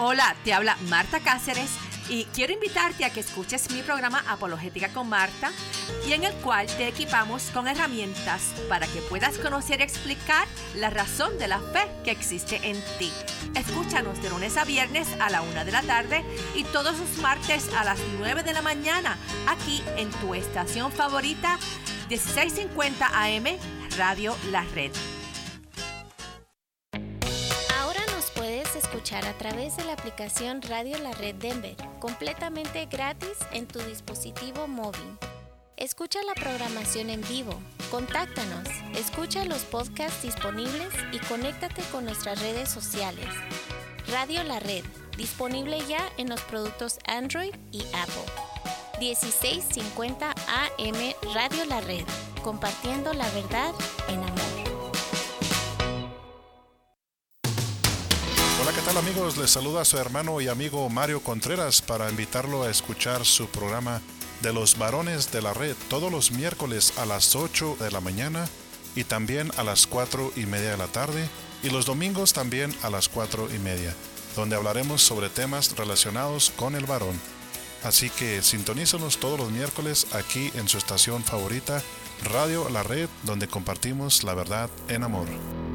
Hola, te habla Marta Cáceres y quiero invitarte a que escuches mi programa Apologética con Marta, y en el cual te equipamos con herramientas para que puedas conocer y explicar la razón de la fe que existe en ti. Escúchanos de lunes a viernes a la 1 de la tarde y todos los martes a las 9 de la mañana, aquí en tu estación favorita, 1650 AM, Radio La Red. Escuchar a través de la aplicación Radio La Red Denver, completamente gratis en tu dispositivo móvil. Escucha la programación en vivo, contáctanos, escucha los podcasts disponibles y conéctate con nuestras redes sociales. Radio La Red, disponible ya en los productos Android y Apple. 1650 AM Radio La Red, compartiendo la verdad en amor. Hola, ¿qué tal amigos? Les saluda su hermano y amigo Mario Contreras para invitarlo a escuchar su programa de los varones de la red todos los miércoles a las 8 de la mañana y también a las 4:30 de la tarde, y los domingos también a las 4:30, donde hablaremos sobre temas relacionados con el varón. Así que sintonízanos todos los miércoles aquí en su estación favorita, Radio La Red, donde compartimos la verdad en amor.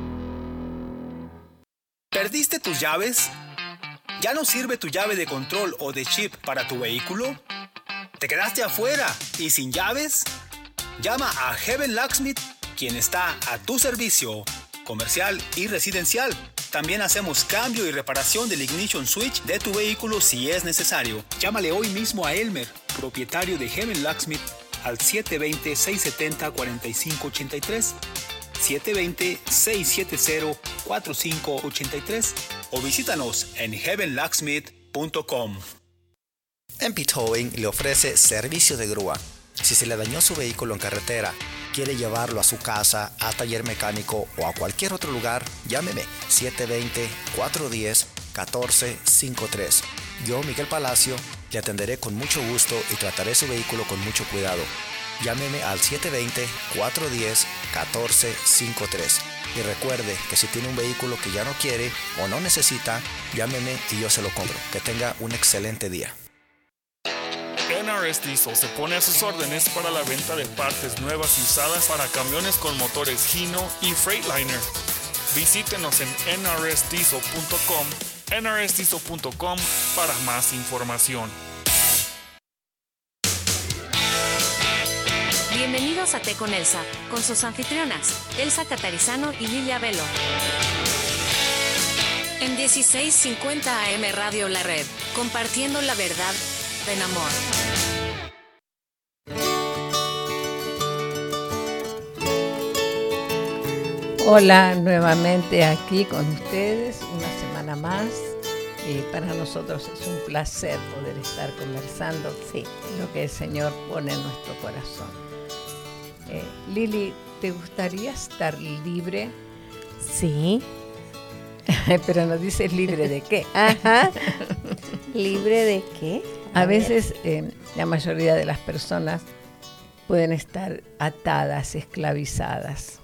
¿Perdiste tus llaves? ¿Ya no sirve tu llave de control o de chip para tu vehículo? ¿Te quedaste afuera y sin llaves? Llama a Heaven Locksmith, quien está a tu servicio, comercial y residencial. También hacemos cambio y reparación del ignition switch de tu vehículo si es necesario. Llámale hoy mismo a Elmer, propietario de Heaven Locksmith, al 720-670-4583. 720-670-4583 o visítanos en heavenlocksmith.com. MP Towing le ofrece servicio de grúa. Si se le dañó su vehículo en carretera, quiere llevarlo a su casa, a taller mecánico o a cualquier otro lugar, llámeme 720-410-1453. Yo, Miguel Palacio, le atenderé con mucho gusto y trataré su vehículo con mucho cuidado. Llámeme al 720-410-1453. Y recuerde que si tiene un vehículo que ya no quiere o no necesita, llámeme y yo se lo compro. Que tenga un excelente día. NRS Diesel se pone a sus órdenes para la venta de partes nuevas y usadas para camiones con motores Hino y Freightliner. Visítenos en nrsdiesel.com, nrsdiesel.com para más información. Bienvenidos a Té con Elsa, con sus anfitrionas, Elsa Catarizano y Lilia Velo. En 1650 AM Radio La Red, compartiendo la verdad en amor. Hola, nuevamente aquí con ustedes, una semana más. Y para nosotros es un placer poder estar conversando lo que el Señor pone en nuestro corazón. Lili, ¿te gustaría estar libre? Sí. Pero no dices libre de qué. Ajá. ¿Libre de qué? A veces la mayoría de las personas pueden estar atadas, esclavizadas.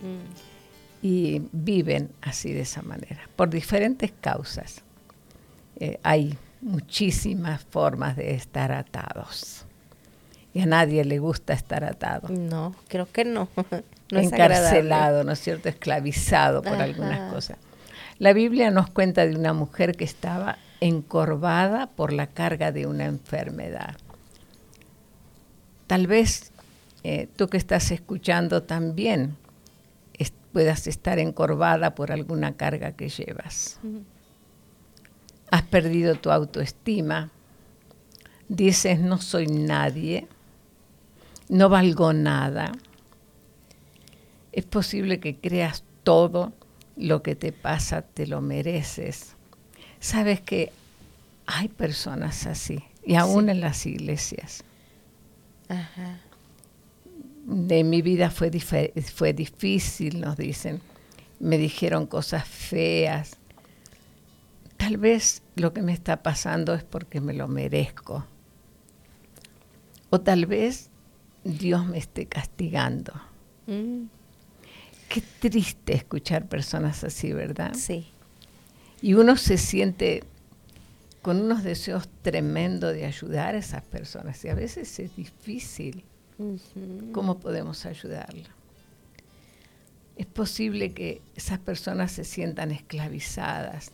Y viven así, de esa manera, por diferentes causas. Hay muchísimas formas de estar atados. Y a nadie le gusta estar atado. No, creo que no. No encarcelado, ¿no es cierto? Esclavizado por algunas cosas. La Biblia nos cuenta de una mujer que estaba encorvada por la carga de una enfermedad. Tal vez tú que estás escuchando también puedas estar encorvada por alguna carga que llevas. Has perdido tu autoestima. Dices, no soy nadie. No valgo nada. Es posible que creas todo lo que te pasa, te lo mereces. Sabes que hay personas así, y aún en las iglesias. Ajá. De mi vida fue difícil, nos dicen. Me dijeron cosas feas. Tal vez lo que me está pasando es porque me lo merezco. O tal vez Dios me esté castigando. Qué triste escuchar personas así, ¿verdad? Sí. Y uno se siente con unos deseos tremendos de ayudar a esas personas. Y a veces es difícil. ¿Cómo podemos ayudarla? Es posible que esas personas se sientan esclavizadas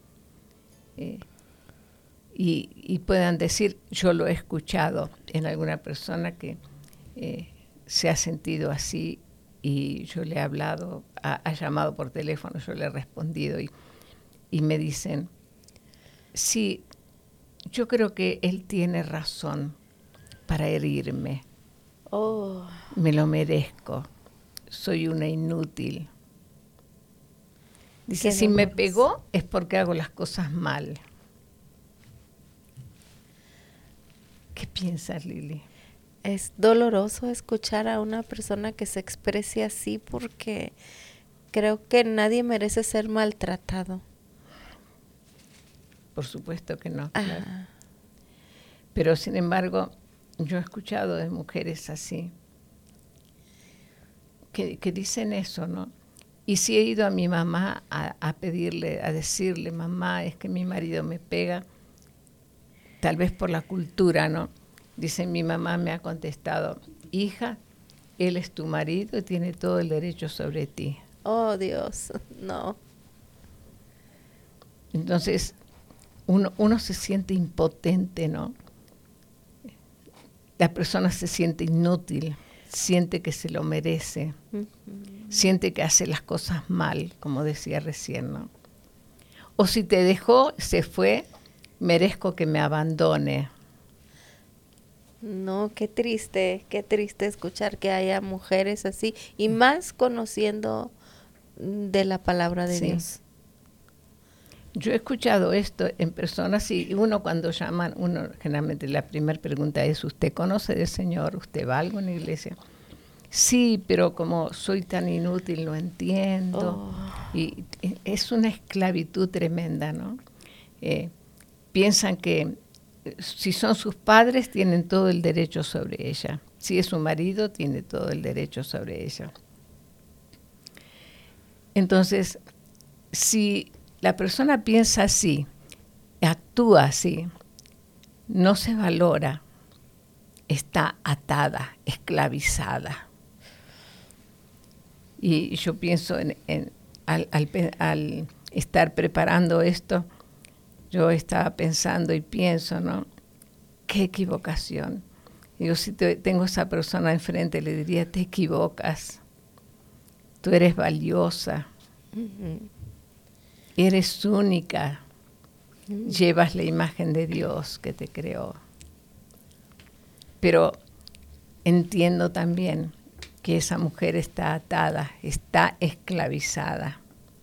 y puedan decir, yo lo he escuchado en alguna persona que se ha sentido así y yo le he hablado, ha llamado por teléfono, yo le he respondido y me dicen, sí, yo creo que él tiene razón para herirme. Me lo merezco. Soy una inútil. Dice, si me pegó es porque hago las cosas mal. ¿Qué piensas, Lili? Es doloroso escuchar a una persona que se exprese así porque creo que nadie merece ser maltratado. Por supuesto que no. Claro. Pero sin embargo, yo he escuchado de mujeres así, que dicen eso, ¿no? Y sí he ido a mi mamá a pedirle, a decirle, mamá, es que mi marido me pega, tal vez por la cultura, ¿no? Dice, mi mamá me ha contestado, hija, él es tu marido y tiene todo el derecho sobre ti. Oh, Dios, no. Entonces, uno se siente impotente, ¿no? La persona se siente inútil, siente que se lo merece, siente que hace las cosas mal, como decía recién, ¿no? O si te dejó, se fue, merezco que me abandone. No, qué triste escuchar que haya mujeres así, y más conociendo de la palabra de Dios. Yo he escuchado esto en personas y uno cuando llaman, uno generalmente la primera pregunta es, ¿usted conoce del Señor? ¿Usted va a alguna iglesia? Sí, pero como soy tan inútil no entiendo. Y es una esclavitud tremenda, ¿no? Piensan que si son sus padres tienen todo el derecho sobre ella. Si es su marido tiene todo el derecho sobre ella. Entonces, si la persona piensa así, actúa así, no se valora, está atada, esclavizada. Y yo pienso al estar preparando esto, yo estaba pensando y pienso, ¿no? Qué equivocación. Yo si tengo esa persona enfrente le diría, te equivocas, tú eres valiosa. Eres única, llevas la imagen de Dios que te creó. Pero entiendo también que esa mujer está atada, está esclavizada.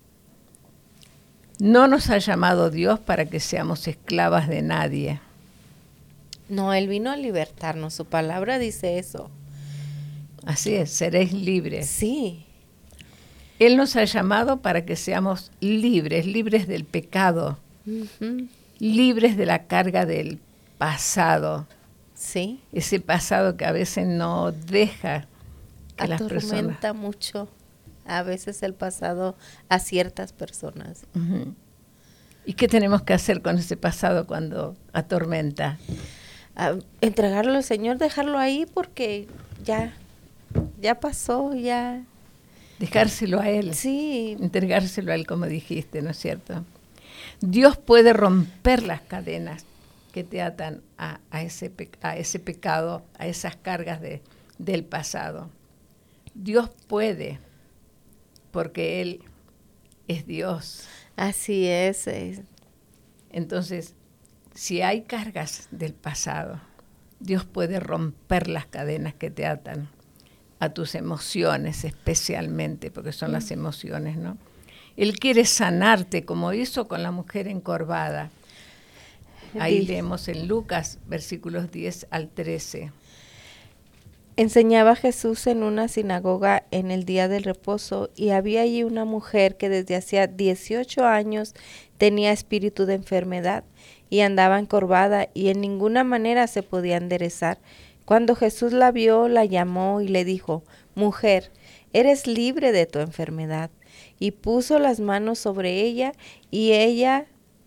No nos ha llamado Dios para que seamos esclavas de nadie. No, Él vino a libertarnos, su palabra dice eso. Así es, seréis libres. Sí. Él nos ha llamado para que seamos libres, libres del pecado, libres de la carga del pasado. Sí. Ese pasado que a veces no deja que las personas... Atormenta mucho a veces el pasado a ciertas personas. ¿Y qué tenemos que hacer con ese pasado cuando atormenta? Entregarlo al Señor, dejarlo ahí porque ya pasó, ya... Dejárselo a Él. Sí. Entregárselo a Él, como dijiste, ¿no es cierto? Dios puede romper las cadenas que te atan a ese pecado, a esas cargas del pasado. Dios puede, porque Él es Dios. Así es. Entonces, si hay cargas del pasado, Dios puede romper las cadenas que te atan a tus emociones especialmente, porque son las emociones, ¿no? Él quiere sanarte, como hizo con la mujer encorvada. Ahí leemos en Lucas, versículos 10 al 13. Enseñaba Jesús en una sinagoga en el día del reposo, y había allí una mujer que desde hacía 18 años tenía espíritu de enfermedad, y andaba encorvada, y en ninguna manera se podía enderezar. Cuando Jesús la vio, la llamó y le dijo, mujer, eres libre de tu enfermedad. Y puso las manos sobre ella, y ella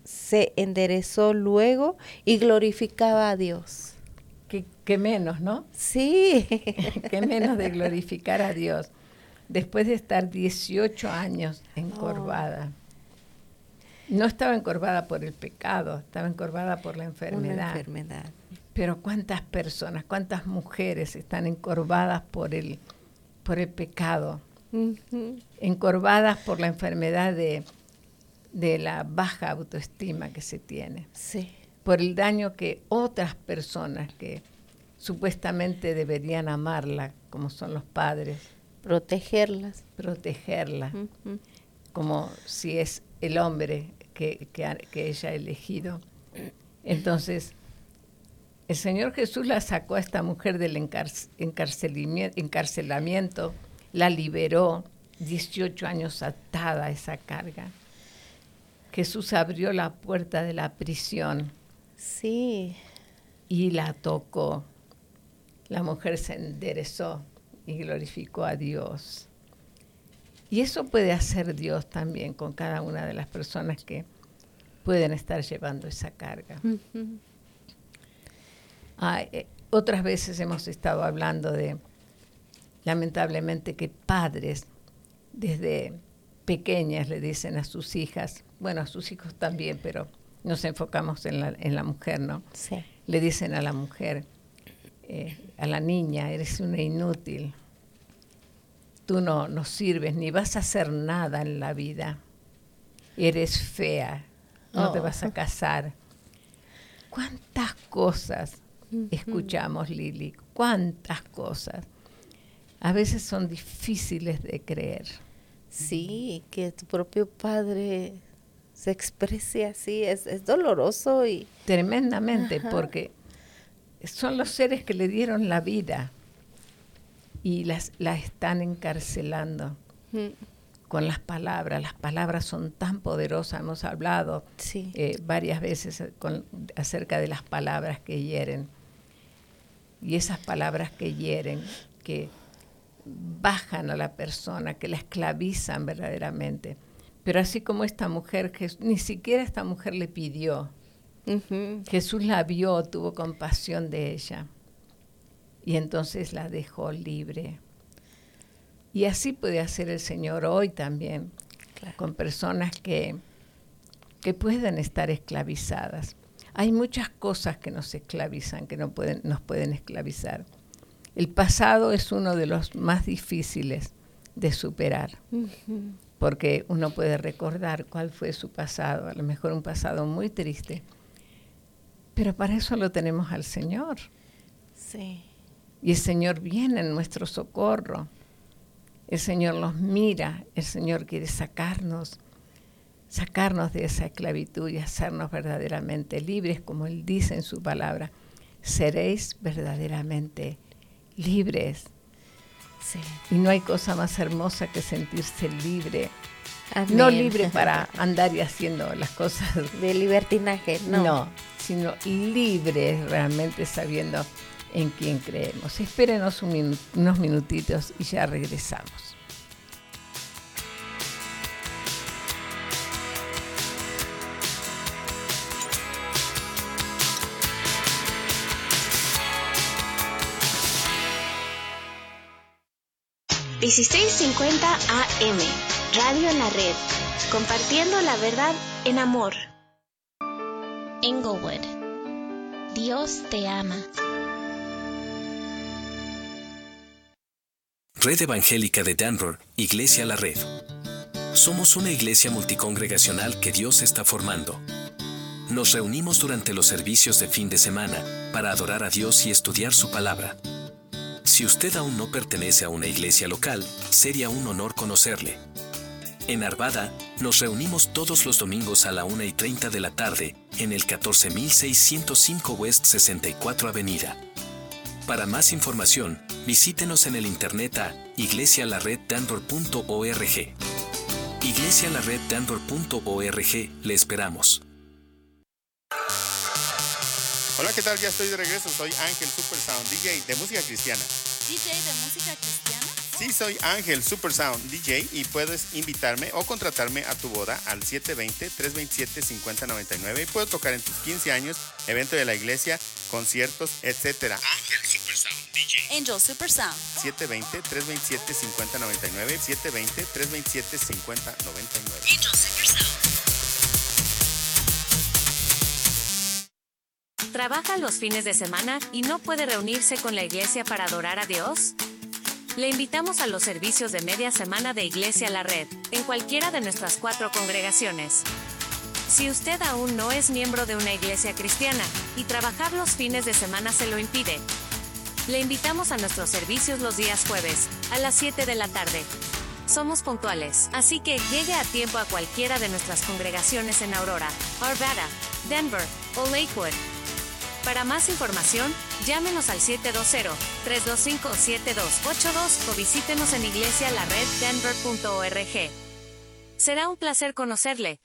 se enderezó luego y glorificaba a Dios. ¿Qué menos, no? Sí. ¿Qué menos de glorificar a Dios? Después de estar 18 años encorvada. No estaba encorvada por el pecado, estaba encorvada por la enfermedad. Una enfermedad. Pero cuántas personas, cuántas mujeres están encorvadas por el pecado, encorvadas por la enfermedad de la baja autoestima que se tiene, sí, por el daño que otras personas que supuestamente deberían amarla, como son los padres, protegerla, como si es el hombre que ella ha elegido. Entonces, el Señor Jesús la sacó a esta mujer del encarcelamiento, la liberó, 18 años atada a esa carga. Jesús abrió la puerta de la prisión. Sí. Y la tocó. La mujer se enderezó y glorificó a Dios. Y eso puede hacer Dios también con cada una de las personas que pueden estar llevando esa carga. Otras veces hemos estado hablando de, lamentablemente, que padres desde pequeñas le dicen a sus hijas, bueno, a sus hijos también, pero nos enfocamos en la mujer, ¿no? Sí. Le dicen a la mujer, a la niña, eres una inútil, tú no sirves, ni vas a hacer nada en la vida, eres fea, no te vas a casar. ¿Cuántas cosas escuchamos, Lili? ¿Cuántas cosas? A veces son difíciles de creer. Sí, que tu propio padre se exprese así, es doloroso y... Tremendamente, porque son los seres que le dieron la vida y la están encarcelando con las palabras. Las palabras son tan poderosas, hemos hablado varias veces acerca de las palabras que hieren. Y esas palabras que hieren, que bajan a la persona, que la esclavizan verdaderamente. Pero así como esta mujer, ni siquiera esta mujer le pidió. Jesús la vio, tuvo compasión de ella. Y entonces la dejó libre. Y así puede hacer el Señor hoy también, con personas que pueden estar esclavizadas. Hay muchas cosas que nos esclavizan, que nos pueden esclavizar. El pasado es uno de los más difíciles de superar, porque uno puede recordar cuál fue su pasado, a lo mejor un pasado muy triste, pero para eso lo tenemos al Señor. Sí. Y el Señor viene en nuestro socorro. El Señor nos mira, el Señor quiere sacarnos de esa esclavitud y hacernos verdaderamente libres, como Él dice en su palabra. Seréis verdaderamente libres. Sí. Y no hay cosa más hermosa que sentirse libre. Amén. No libre para andar y haciendo las cosas de libertinaje, no, sino libre realmente sabiendo en quién creemos. Espérenos unos minutitos y ya regresamos. $16.50 AM, Radio en la Red, compartiendo la verdad en amor. Englewood, Dios te ama. Red Evangélica de Denver, Iglesia La Red. Somos una iglesia multicongregacional que Dios está formando. Nos reunimos durante los servicios de fin de semana para adorar a Dios y estudiar su palabra. Si usted aún no pertenece a una iglesia local, sería un honor conocerle. En Arvada, nos reunimos todos los domingos a la 1:30 de la tarde en el 14605 West 64 Avenida. Para más información, visítenos en el internet a iglesialareddenver.org. iglesialareddenver.org, le esperamos. Hola, ¿qué tal? Ya estoy de regreso. Soy Ángel Super Sound, DJ de música cristiana. ¿DJ de música cristiana? Sí, soy Ángel Super Sound DJ y puedes invitarme o contratarme a tu boda al 720-327-5099 y puedo tocar en tus 15 años, evento de la iglesia, conciertos, etc. Ángel Super Sound DJ. Angel Super Sound. 720-327-5099. 720-327-5099. Angel Super Sound. ¿Trabaja los fines de semana y no puede reunirse con la iglesia para adorar a Dios? Le invitamos a los servicios de media semana de Iglesia La Red, en cualquiera de nuestras 4 congregaciones. Si usted aún no es miembro de una iglesia cristiana, y trabajar los fines de semana se lo impide, le invitamos a nuestros servicios los días jueves, a las 7 de la tarde. Somos puntuales, así que llegue a tiempo a cualquiera de nuestras congregaciones en Aurora, Arvada, Denver o Lakewood. Para más información, llámenos al 720-325-7282 o visítenos en iglesialareddenver.org. Será un placer conocerle.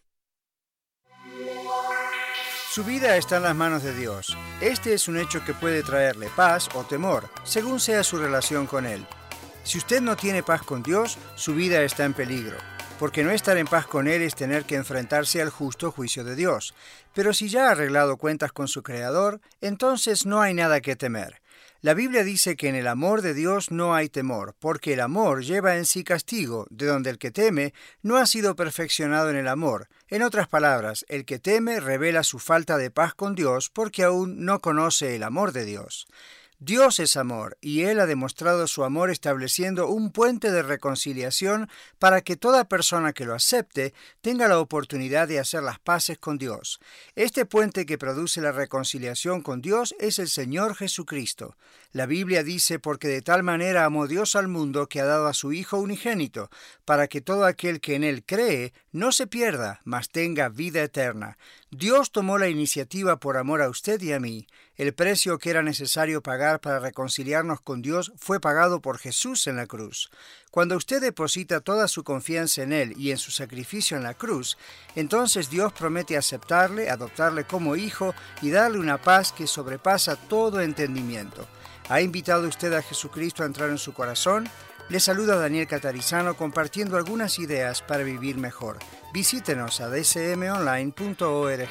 Su vida está en las manos de Dios. Este es un hecho que puede traerle paz o temor, según sea su relación con Él. Si usted no tiene paz con Dios, su vida está en peligro, porque no estar en paz con Él es tener que enfrentarse al justo juicio de Dios. Pero si ya ha arreglado cuentas con su Creador, entonces no hay nada que temer. La Biblia dice que en el amor de Dios no hay temor, porque el amor lleva en sí castigo, de donde el que teme no ha sido perfeccionado en el amor. En otras palabras, el que teme revela su falta de paz con Dios porque aún no conoce el amor de Dios. Dios es amor, y Él ha demostrado su amor estableciendo un puente de reconciliación para que toda persona que lo acepte tenga la oportunidad de hacer las paces con Dios. Este puente que produce la reconciliación con Dios es el Señor Jesucristo. La Biblia dice, porque de tal manera amó Dios al mundo que ha dado a su Hijo unigénito, para que todo aquel que en Él cree no se pierda, mas tenga vida eterna. Dios tomó la iniciativa por amor a usted y a mí. El precio que era necesario pagar para reconciliarnos con Dios fue pagado por Jesús en la cruz. Cuando usted deposita toda su confianza en Él y en su sacrificio en la cruz, entonces Dios promete aceptarle, adoptarle como hijo y darle una paz que sobrepasa todo entendimiento. ¿Ha invitado usted a Jesucristo a entrar en su corazón? Le saluda Daniel Catarizano compartiendo algunas ideas para vivir mejor. Visítenos a dsmonline.org.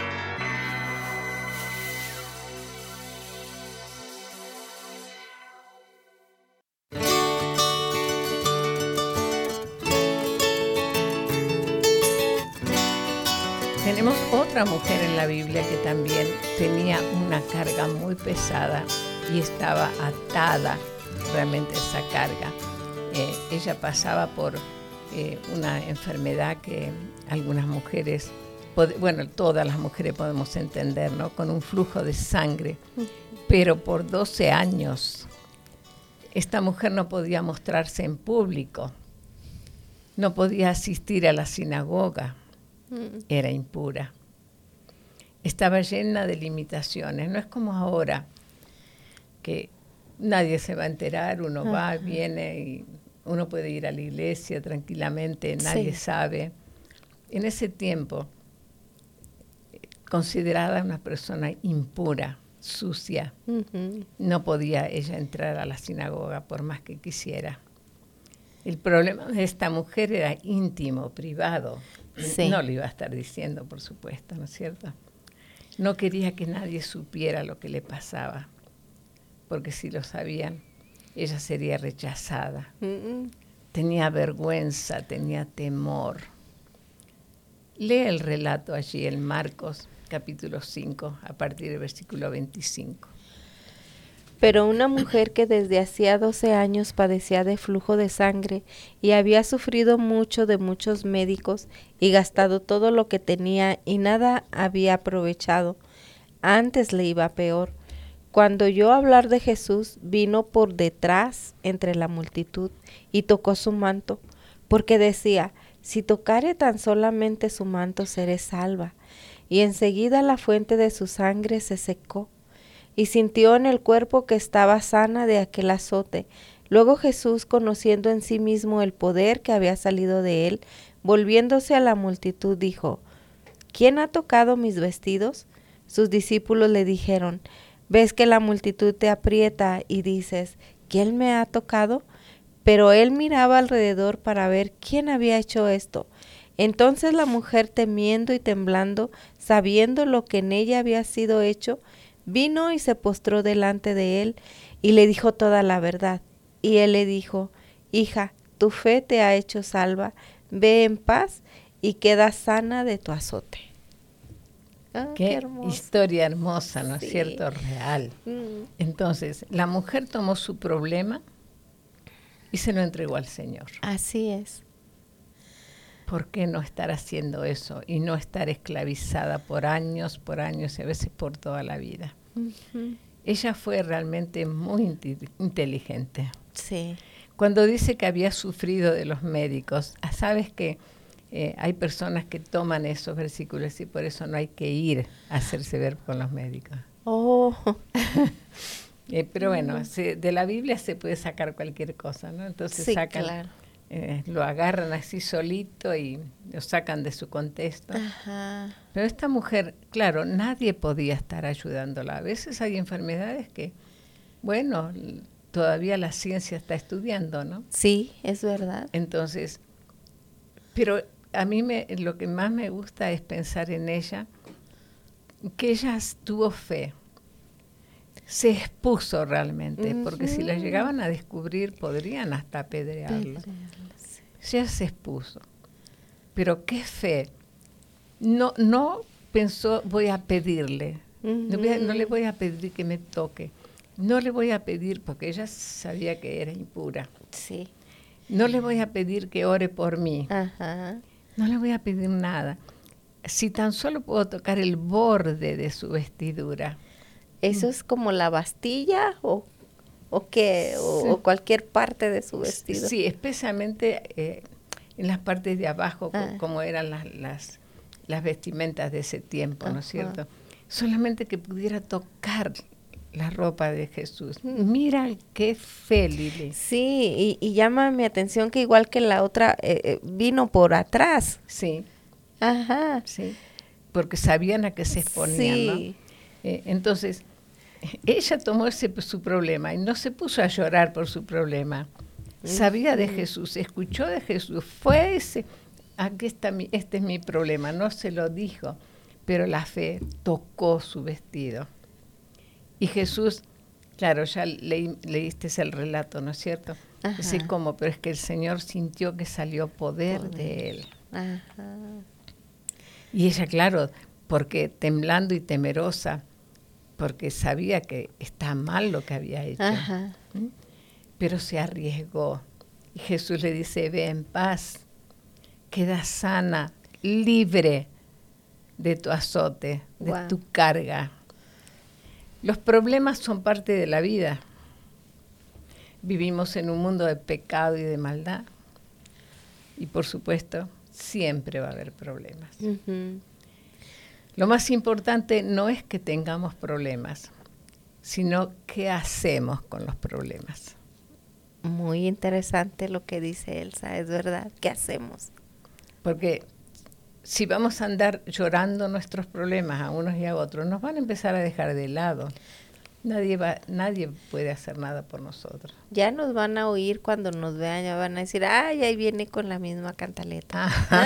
Tenemos otra mujer en la Biblia que también tenía una carga muy pesada y estaba atada realmente a esa carga. Ella pasaba por una enfermedad que algunas mujeres, todas las mujeres podemos entender, ¿no? Con un flujo de sangre. Pero por 12 años esta mujer no podía mostrarse en público, no podía asistir a la sinagoga. Era impura. Estaba llena de limitaciones. No es como ahora, que nadie se va a enterar, uno va, viene y uno puede ir a la iglesia tranquilamente, nadie sabe. En ese tiempo, considerada una persona impura, sucia, no podía ella entrar a la sinagoga por más que quisiera. El problema de esta mujer era íntimo, privado. Sí. No lo iba a estar diciendo, por supuesto, ¿no es cierto? No quería que nadie supiera lo que le pasaba, porque si lo sabían, ella sería rechazada. Tenía vergüenza, tenía temor. Lee el relato allí en Marcos, capítulo 5, a partir del versículo 25. Pero una mujer que desde hacía 12 años padecía de flujo de sangre y había sufrido mucho de muchos médicos y gastado todo lo que tenía y nada había aprovechado, antes le iba peor. Cuando oyó hablar de Jesús, vino por detrás entre la multitud y tocó su manto, porque decía, si tocare tan solamente su manto seré salva. Y enseguida la fuente de su sangre se secó, y sintió en el cuerpo que estaba sana de aquel azote. Luego Jesús, conociendo en sí mismo el poder que había salido de él, volviéndose a la multitud, dijo, ¿quién ha tocado mis vestidos? Sus discípulos le dijeron, ¿ves que la multitud te aprieta y dices, ¿quién me ha tocado? Pero él miraba alrededor para ver quién había hecho esto. Entonces la mujer, temiendo y temblando, sabiendo lo que en ella había sido hecho, vino y se postró delante de él y le dijo toda la verdad. Y él le dijo: hija, tu fe te ha hecho salva, ve en paz y queda sana de tu azote. Qué historia hermosa, ¿no es cierto? Real. Entonces, la mujer tomó su problema y se lo entregó al Señor. Así es. ¿Por qué no estar haciendo eso y no estar esclavizada por años y a veces por toda la vida? Uh-huh. Ella fue realmente muy inteligente. Sí. Cuando dice que había sufrido de los médicos, sabes que hay personas que toman esos versículos y por eso no hay que ir a hacerse ver con los médicos. Oh. Pero bueno, de la Biblia se puede sacar cualquier cosa, ¿no? Entonces sí, sacan, claro. Lo agarran así solito y lo sacan de su contexto. Ajá. Pero esta mujer, claro, nadie podía estar ayudándola. A veces hay enfermedades que, bueno, todavía la ciencia está estudiando, ¿no? Sí, es verdad. Entonces, pero a mí lo que más me gusta es pensar en ella, que ella tuvo fe. Se expuso realmente, porque si la llegaban a descubrir podrían hasta apedrearla. Ella se expuso. Pero qué fe. No pensó, voy a pedirle. No le voy a pedir que me toque. No le voy a pedir, porque ella sabía que era impura. Sí. No le voy a pedir que ore por mí. Ajá. No le voy a pedir nada. Si tan solo puedo tocar el borde de su vestidura. ¿Eso es como la bastilla o qué? O cualquier parte de su vestido. Sí, especialmente en las partes de abajo, como eran las vestimentas de ese tiempo, ¿no es cierto? Solamente que pudiera tocar la ropa de Jesús. Mira qué fe, Lili. Sí, y llama mi atención que igual que la otra, vino por atrás. Sí. Ajá. Sí, porque sabían a qué se exponían, sí. ¿no? Entonces, ella tomó su problema y no se puso a llorar por su problema. Sabía de Jesús, escuchó de Jesús, fue aquí está este es mi problema, no se lo dijo, pero la fe tocó su vestido. Y Jesús, claro, ya leíste el relato, ¿no es cierto? Sí, ¿cómo? Pero es que el Señor sintió que salió poder de él. Ajá. Y ella, claro, porque temblando y temerosa, porque sabía que está mal lo que había hecho. Ajá. Pero se arriesgó. Y Jesús le dice, ve en paz, queda sana, libre de tu azote, de tu carga. Los problemas son parte de la vida. Vivimos en un mundo de pecado y de maldad. Y por supuesto, siempre va a haber problemas. Uh-huh. Lo más importante no es que tengamos problemas, sino qué hacemos con los problemas. Muy interesante lo que dice Elsa, es verdad. ¿Qué hacemos? Porque si vamos a andar llorando nuestros problemas a unos y a otros, nos van a empezar a dejar de lado. Nadie puede hacer nada por nosotros. Ya nos van a oír cuando nos vean, ya van a decir, ay, ahí viene con la misma cantaleta.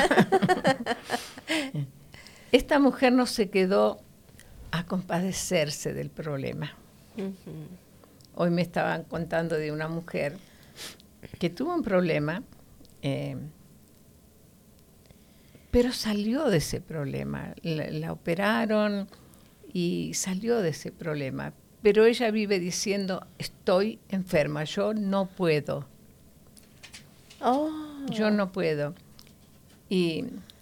Esta mujer no se quedó a compadecerse del problema. Uh-huh. Hoy me estaban contando de una mujer que tuvo un problema, pero salió de ese problema. La operaron y salió de ese problema. Pero ella vive diciendo, estoy enferma, yo no puedo. Oh. Yo no puedo. Y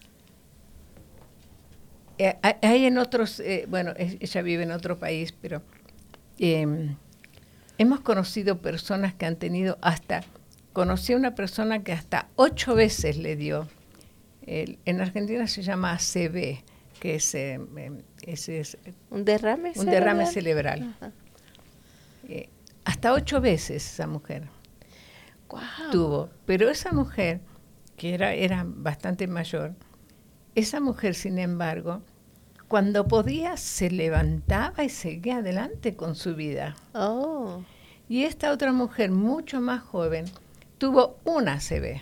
hay en otros, ella vive en otro país, pero hemos conocido personas que han tenido conocí a una persona que hasta 8 veces le dio, en Argentina se llama ACV, que es un derrame cerebral. Un derrame cerebral. Hasta 8 veces esa mujer tuvo. Pero esa mujer, que era bastante mayor, esa mujer, sin embargo, cuando podía, se levantaba y seguía adelante con su vida. Oh. Y esta otra mujer, mucho más joven, tuvo una ACV.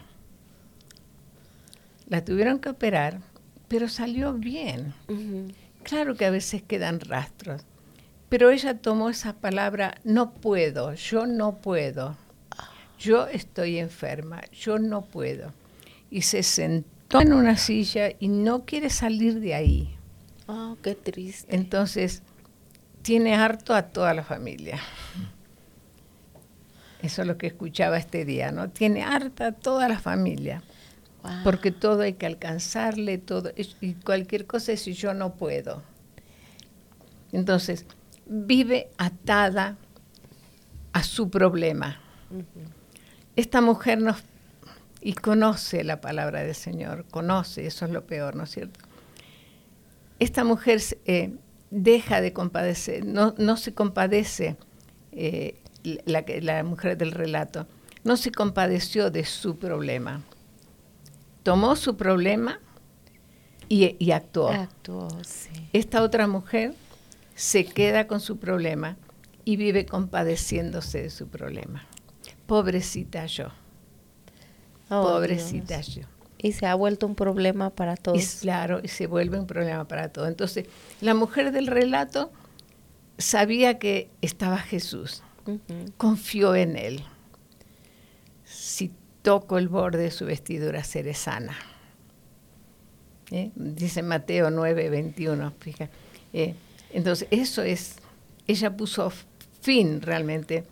La tuvieron que operar, pero salió bien. Claro que a veces quedan rastros, pero ella tomó esa palabra, no puedo, yo no puedo. Yo estoy enferma, yo no puedo. Y se sentó en una silla y no quiere salir de ahí. Oh, qué triste. Entonces, tiene harto a toda la familia. Eso es lo que escuchaba este día, ¿no? Tiene harta a toda la familia. Wow. Porque todo hay que alcanzarle, todo, y cualquier cosa es si yo no puedo. Entonces, vive atada a su problema. Esta mujer y conoce la palabra del Señor, conoce, eso es lo peor, ¿no es cierto? Esta mujer deja de compadecer, no se compadece, la mujer del relato, no se compadeció de su problema. Tomó su problema y actuó. Actuó, sí. Esta otra mujer se queda con su problema y vive compadeciéndose de su problema. Pobrecita yo. Oh, pobrecita Dios. yo. Y se ha vuelto un problema para todos. Claro, y se vuelve un problema para todos. Entonces, la mujer del relato sabía que estaba Jesús. Confió en él. Si toco el borde de su vestidura, seré sana. Dice Mateo 9:21. Fíjate. Entonces, eso es, ella puso fin realmente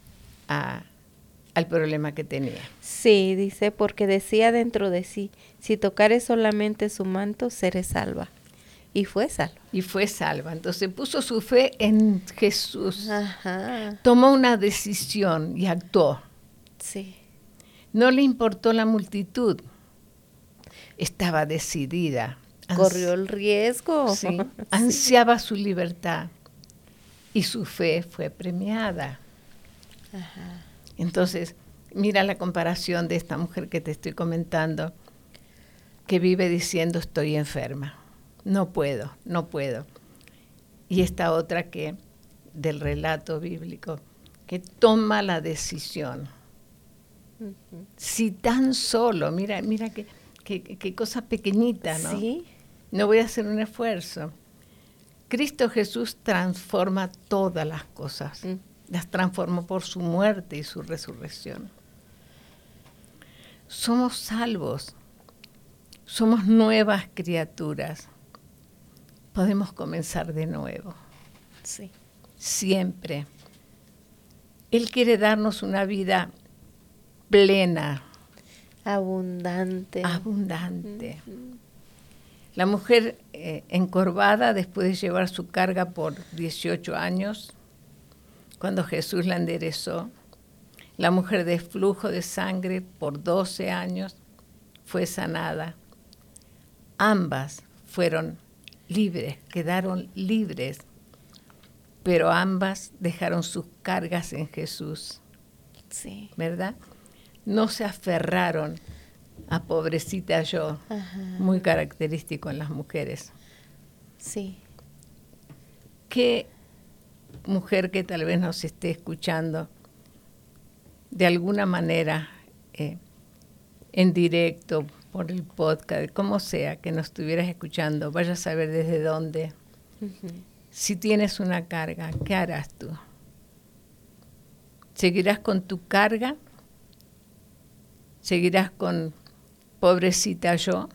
al problema que tenía. Sí, dice, porque decía dentro de sí, si tocare solamente su manto, seré salva. Y fue salva. Y fue salva. Entonces puso su fe en Jesús. Ajá. Tomó una decisión y actuó. Sí. No le importó la multitud. Estaba decidida. Corrió el riesgo. Sí. Ansiaba su libertad. Y su fe fue premiada. Ajá. Entonces, mira la comparación de esta mujer que te estoy comentando, que vive diciendo estoy enferma. No puedo, no puedo. Y esta otra que, del relato bíblico, que toma la decisión. Si tan solo, mira qué cosa pequeñita, ¿no? Sí. No voy a hacer un esfuerzo. Cristo Jesús transforma todas las cosas. Las transformó por su muerte y su resurrección. Somos salvos. Somos nuevas criaturas. Podemos comenzar de nuevo. Sí. Siempre. Él quiere darnos una vida plena. Abundante. Abundante. La mujer encorvada, después de llevar su carga por 18 años, cuando Jesús la enderezó. La mujer de flujo de sangre por 12 años fue sanada. Ambas fueron libres, quedaron libres, pero ambas dejaron sus cargas en Jesús. Sí. ¿Verdad? No se aferraron a pobrecita yo, Ajá. Muy característico en las mujeres. Sí. ¿Qué mujer que tal vez nos esté escuchando de alguna manera en directo, por el podcast, como sea que nos estuvieras escuchando, vaya a saber desde dónde? Si tienes una carga, ¿qué harás tú? ¿Seguirás con tu carga? ¿Seguirás con pobrecita yo?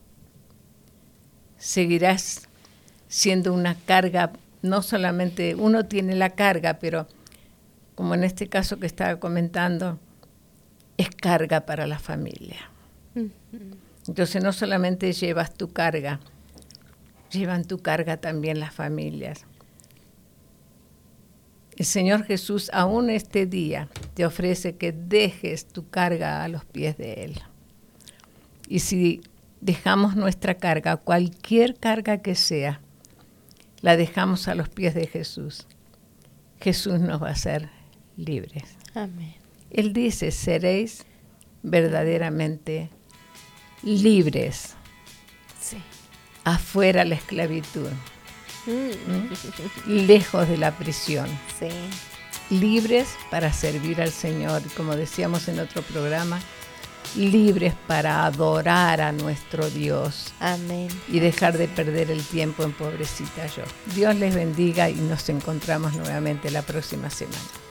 ¿Seguirás siendo una carga? No solamente uno tiene la carga, pero como en este caso que estaba comentando, es carga para la familia. Entonces no solamente llevas tu carga, llevan tu carga también las familias. El Señor Jesús aún este día te ofrece que dejes tu carga a los pies de Él. Y si dejamos nuestra carga, cualquier carga que sea, la dejamos a los pies de Jesús, Jesús nos va a hacer libres. Amén. Él dice, seréis verdaderamente libres. Sí. Afuera la esclavitud. Lejos de la prisión. Sí. libres para servir al Señor, como decíamos en otro programa, libres para adorar a nuestro Dios. Amén. Y dejar de perder el tiempo en pobrecita yo. Dios les bendiga y nos encontramos nuevamente la próxima semana.